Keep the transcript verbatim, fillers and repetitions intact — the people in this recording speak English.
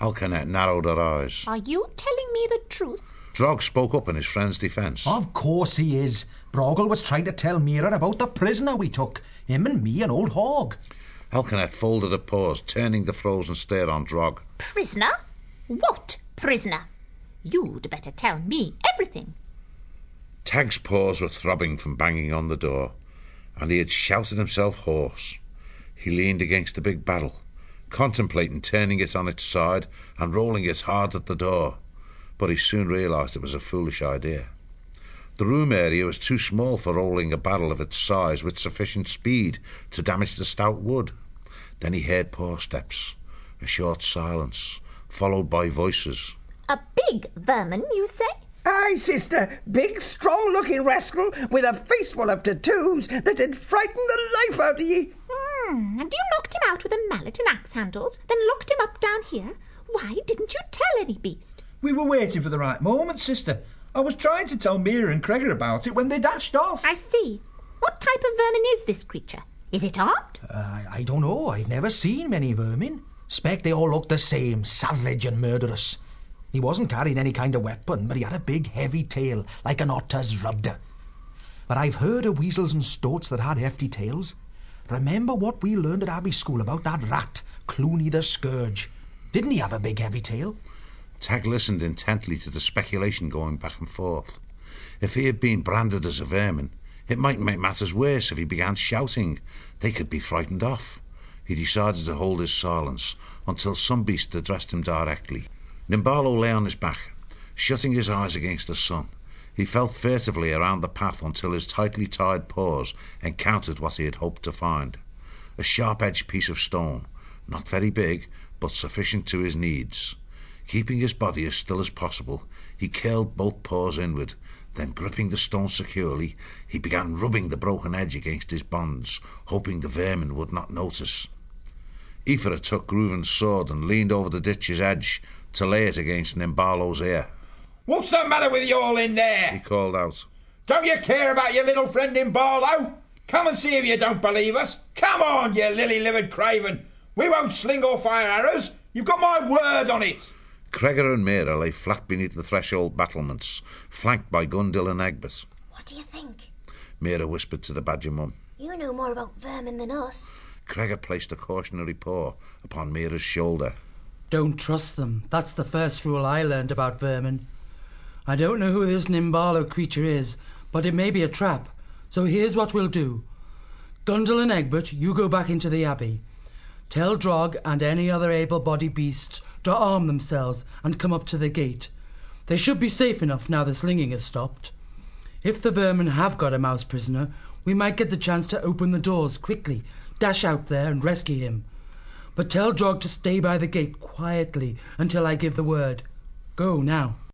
Alcanet narrowed her eyes. Are you telling me the truth? Drog spoke up in his friend's defence. Of course he is. Broggle was trying to tell Mira about the prisoner we took. Him and me and old Hogg. Alcanet folded her paws, turning the frozen stare on Drog. Prisoner? What prisoner? You'd better tell me everything. Tag's paws were throbbing from banging on the door, and he had shouted himself hoarse. He leaned against the big barrel, contemplating turning it on its side and rolling it hard at the door, but he soon realised it was a foolish idea. The room area was too small for rolling a barrel of its size with sufficient speed to damage the stout wood. Then he heard paw steps, a short silence, followed by voices. A big vermin, you say? Aye, sister, big, strong-looking rascal with a face full of tattoos that'd frighten the life out of ye. Hmm, and you knocked him out with a mallet and axe handles, then locked him up down here? Why didn't you tell any beast? We were waiting for the right moment, sister. I was trying to tell Mira and Gregor about it when they dashed off. I see. What type of vermin is this creature? Is it armed? Uh, I, I don't know. I've never seen many vermin. Spec they all look the same, savage and murderous. He wasn't carrying any kind of weapon, but he had a big, heavy tail, like an otter's rudder. But I've heard of weasels and stoats that had hefty tails. Remember what we learned at Abbey School about that rat, Clooney the Scourge? Didn't he have a big, heavy tail? Tag listened intently to the speculation going back and forth. If he had been branded as a vermin, it might make matters worse if he began shouting. They could be frightened off. He decided to hold his silence until some beast addressed him directly. Nimbalo lay on his back, shutting his eyes against the sun. He felt furtively around the path until his tightly tied paws encountered what he had hoped to find. A sharp-edged piece of stone, not very big, but sufficient to his needs. Keeping his body as still as possible, he curled both paws inward. Then, gripping the stone securely, he began rubbing the broken edge against his bonds, hoping the vermin would not notice. Aoifre took Reuven's sword and leaned over the ditch's edge to lay it against Nimbalo's ear. "What's the matter with you all in there?" he called out. "Don't you care about your little friend Nimbalo? Come and see if you don't believe us. Come on, you lily-livered craven. We won't sling or fire arrows. You've got my word on it." Gregor and Mira lay flat beneath the threshold battlements, flanked by Gundil and Egbert. What do you think? Mira whispered to the badger mum. You know more about vermin than us. Gregor placed a cautionary paw upon Mira's shoulder. Don't trust them. That's the first rule I learned about vermin. I don't know who this Nimbalo creature is, but it may be a trap. So here's what we'll do. Gundil and Egbert, you go back into the abbey. Tell Drog and any other able-bodied beasts to arm themselves and come up to the gate. They should be safe enough now the slinging has stopped. If the vermin have got a mouse prisoner, we might get the chance to open the doors quickly, dash out there and rescue him. But tell Drog to stay by the gate quietly until I give the word. Go now.